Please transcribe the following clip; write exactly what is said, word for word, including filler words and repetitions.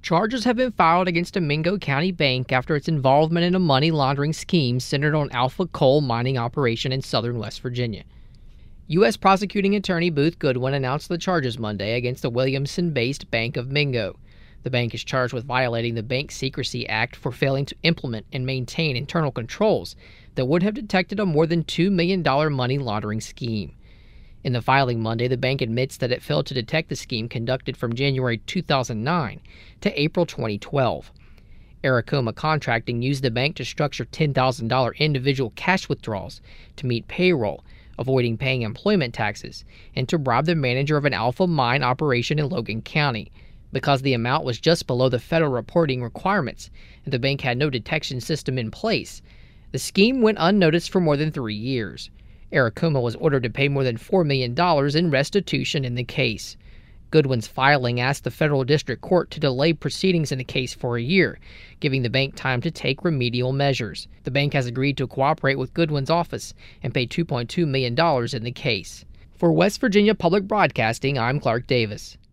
Charges have been filed against a Mingo County bank after its involvement in a money laundering scheme centered on Alpha coal mining operation in southern West Virginia. U S Prosecuting Attorney Booth Goodwin announced the charges Monday against the Williamson-based Bank of Mingo. The bank is charged with violating the Bank Secrecy Act for failing to implement and maintain internal controls that would have detected a more than two million dollars money laundering scheme. In the filing Monday, the bank admits that it failed to detect the scheme conducted from January two thousand nine to April twenty twelve. Aracoma Contracting used the bank to structure ten thousand dollars individual cash withdrawals to meet payroll, avoiding paying employment taxes, and to bribe the manager of an Alpha mine operation in Logan County. Because the amount was just below the federal reporting requirements and the bank had no detection system in place, the scheme went unnoticed for more than three years. Aracoma was ordered to pay more than four million dollars in restitution in the case. Goodwin's filing asked the federal district court to delay proceedings in the case for a year, giving the bank time to take remedial measures. The bank has agreed to cooperate with Goodwin's office and pay two point two million dollars in the case. For West Virginia Public Broadcasting, I'm Clark Davis.